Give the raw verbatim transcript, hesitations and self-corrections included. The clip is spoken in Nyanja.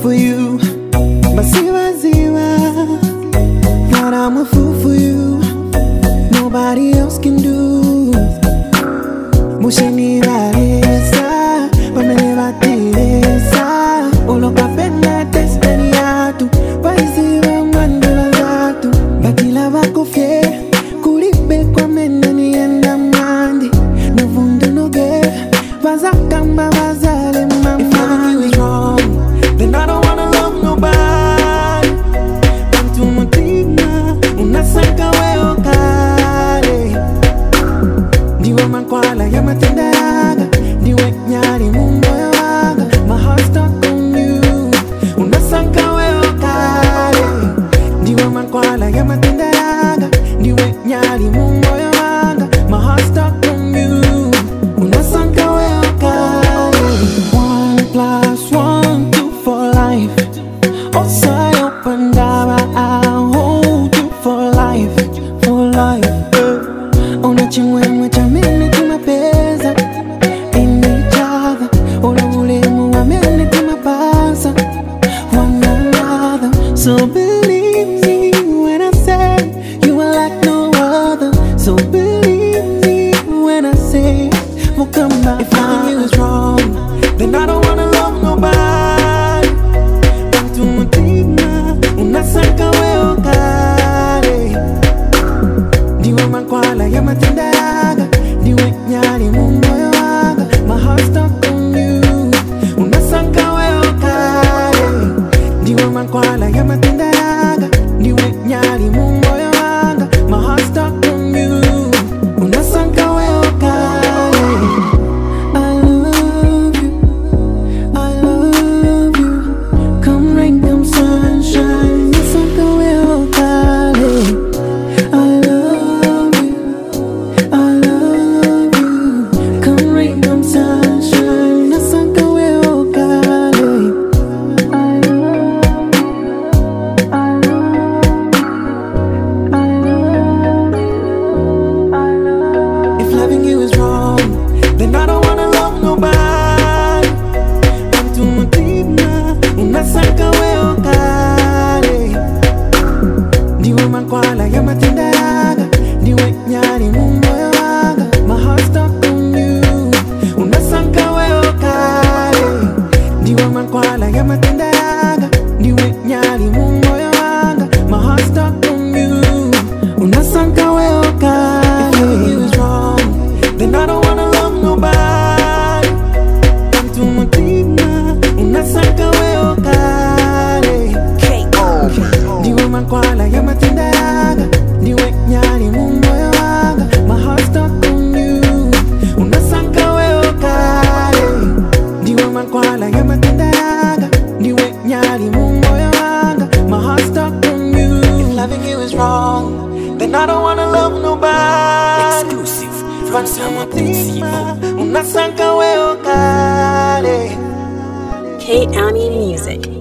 for you. Masiva ziva, God, I'm a fool for you. Nobody else can do. Musheni rareza, pamele batireza. Ulo kapena testeniatu, paisiva mandela zatu. Batila bako fie, kuribe kwa mena ni enda mandi. No vundu no ge, vazakamba vazale mama. If loving you is wrong, then I don't wanna love nobody. Kantu mutima, unasaka weo kare. Diwe mankwala ya matenda yaga, diwe nyari mumboyo waga. My heart stuck on you, unasaka weo kare. Diwe mankwala ya matenda yaga, diwe nyari mumboyo waga. My heart stuck on you, unasaka weo kare. One plus one, two for life. Osai open daba, I'll hold you for life, for life. Ona chimwemwe cha mene tumapeza in each other. Ola ulemu wa mene tumapasa one another. So believe me when I say you are like no other. So believe me when I say we'll come back. If loving you is wrong, then I don't wanna love nobody. Kantu mutima, unasaka weo kare. Diwe mankwala ya matenda yaga, diwe nyari mumboyo waga. My heart stuck on you, unasaka weo kare. Diwe mankwala ya matenda yaga, diwe nyari mumboyo waga. My heart stuck on you, unasaka weo kare. I love you, I love you. Come rain, come sunshine, unasaka weo kare. I love you, I love you. Come rain, come sunshine, unasaka weo kare. I love you, I love you, I love you, I love you. If loving you is wrong, then I don't wanna love nobody. Kantu mutima, unasaka weo kare. Diwe mankwala ya matenda yaga, diwe nyari mumboyo waga. My heart stuck on you, unasaka weo kare. Diwe mankwala ya matenda yaga, diwe nyari mumboyo waga. My heart stuck on you, unasaka weo kare. If loving you is wrong, then I don't wanna love nobody. Kantu mutima, unasaka weo kare. Diwe mankwala ya matenda yaga, diwe nyari mumboyo waga. My heart stuck on you, unasaka weo kare. Diwe mankwala ya matenda yaga, diwe nyari mumboyo waga. My heart stuck on you. If loving you is wrong, then I don't wanna love nobody. Exclusive from Kantu Sama mutima, unasaka weo kare. K Ani Music.